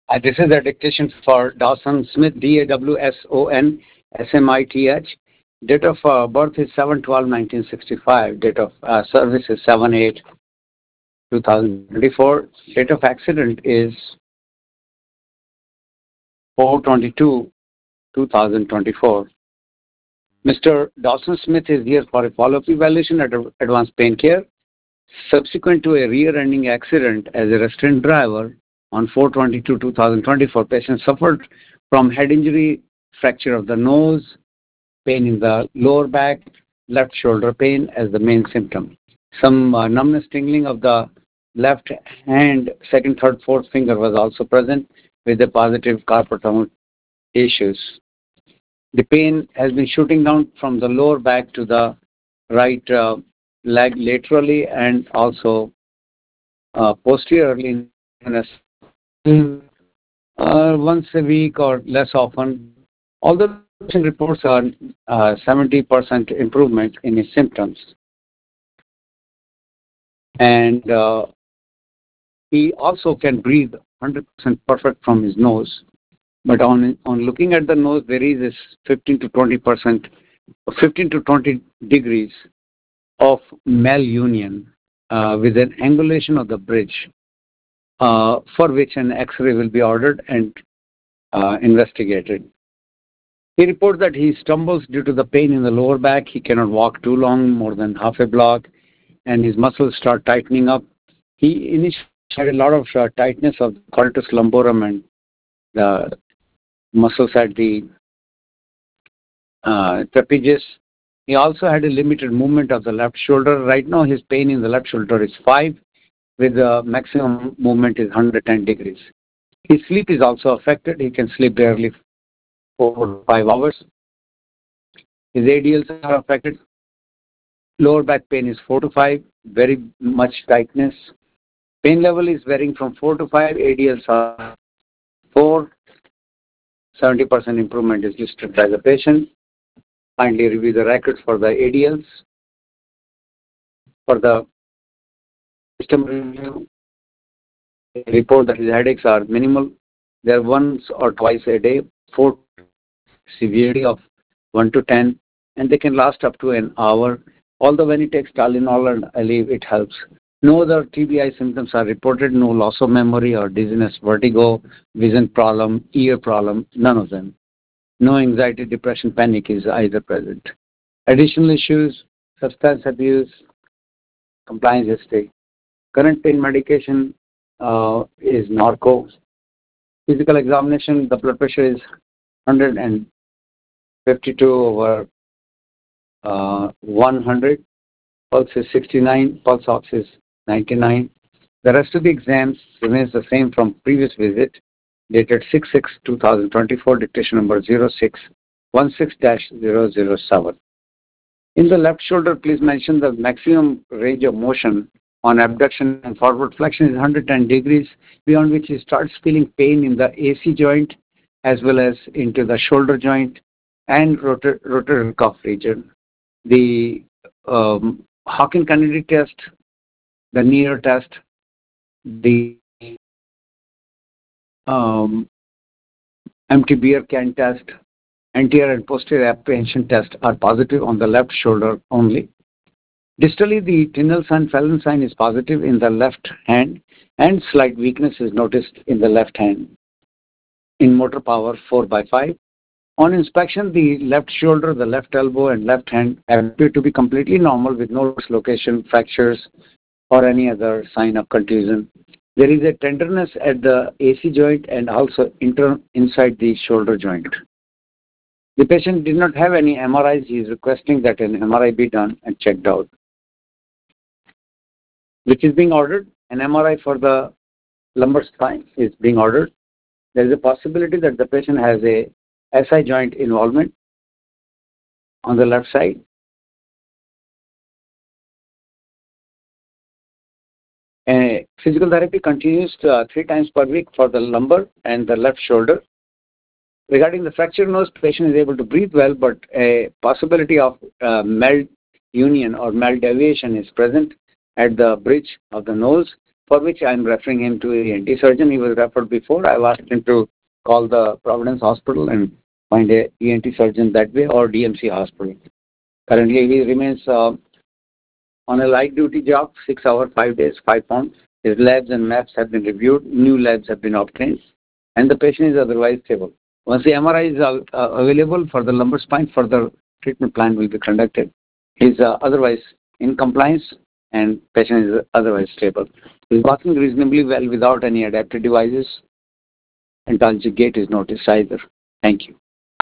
This is the dictation for Dawson Smith, Dawson Smith. Date of birth is 7/12/1965. Date of service is 7/8/2024. Date of accident is 4/22/2024. Mr. Dawson Smith is here for a follow-up evaluation at advanced pain care. Subsequent to a rear-ending accident as a restrained driver on 4/22/2024, patient suffered from head injury, fracture of the nose, pain in the lower back, left shoulder pain as the main symptom. Some numbness, tingling of the left hand, second, third, fourth finger was also present with the positive carpal tunnel issues. The pain has been shooting down from the lower back to the right leg laterally and also posteriorly once a week or less often. Although the patient reports are 70% improvement in his symptoms. And he also can breathe 100% perfect from his nose. But on looking at the nose, there is this 15 to 20 degrees of malunion with an angulation of the bridge, for which an X-ray will be ordered and investigated. He reports that he stumbles due to the pain in the lower back. He cannot walk too long, more than half a block, and his muscles start tightening up. He initially had a lot of tightness of the quadratus lumborum and the muscles at the trapezius. He also had a limited movement of the left shoulder. Right now, his pain in the left shoulder is 5, with the maximum movement is 110 degrees. His sleep is also affected. He can sleep barely 4 to 5 hours. His ADLs are affected. Lower back pain is 4 to 5, very much tightness. Pain level is varying from 4 to 5. ADLs are 4. 70% improvement is listed by the patient. Kindly review the records for the ADLs. For the system review, report that his headaches are minimal. They are once or twice a day, 4 severity of 1 to 10, and they can last up to an hour. Although when he takes Tylenol and Aleve, it helps. No other TBI symptoms are reported, no loss of memory or dizziness, vertigo, vision problem, ear problem, none of them. No anxiety, depression, panic is either present. Additional issues, substance abuse, compliance history. Current pain medication is Norco. Physical examination, the blood pressure is 152 over 100. Pulse is 69. Pulse ox is 99. The rest of the exams remains the same from previous visit, dated 6/6/2024, dictation number 0616-007. In the left shoulder, please mention the maximum range of motion on abduction and forward flexion is 110 degrees, beyond which he starts feeling pain in the AC joint as well as into the shoulder joint and rotator cuff region. The Hawking-Kennedy test, the NEAR test, the MT-Beer-Can test, anterior and posterior apprehension test are positive on the left shoulder only. Distally, the Tinel-Fallon sign is positive in the left hand, and slight weakness is noticed in the left hand. In motor power 4/5. On inspection, the left shoulder, the left elbow, and left hand appear to be completely normal with no dislocation, fractures, or any other sign of contusion. There is a tenderness at the AC joint and also inside the shoulder joint. The patient did not have any MRIs. He is requesting that an MRI be done and checked out. Which is being ordered? An MRI for the lumbar spine is being ordered. There is a possibility that the patient has a SI joint involvement on the left side. Physical therapy continues 3 times per week for the lumbar and the left shoulder. Regarding the fractured nose, patient is able to breathe well, but a possibility of malunion or maldeviation is present at the bridge of the nose. for which I'm referring him to a ENT surgeon. He was referred before. I've asked him to call the Providence Hospital and find a ENT surgeon that way, or DMC Hospital. Currently, he remains on a light duty job, 6 hours, 5 days, 5 pounds. His labs and maps have been reviewed, new labs have been obtained, and the patient is otherwise stable. Once the MRI is available for the lumbar spine, further treatment plan will be conducted. He is otherwise in compliance and patient is otherwise stable. He is walking reasonably well without any adaptive devices, and Talgic gait is noticed either. Thank you.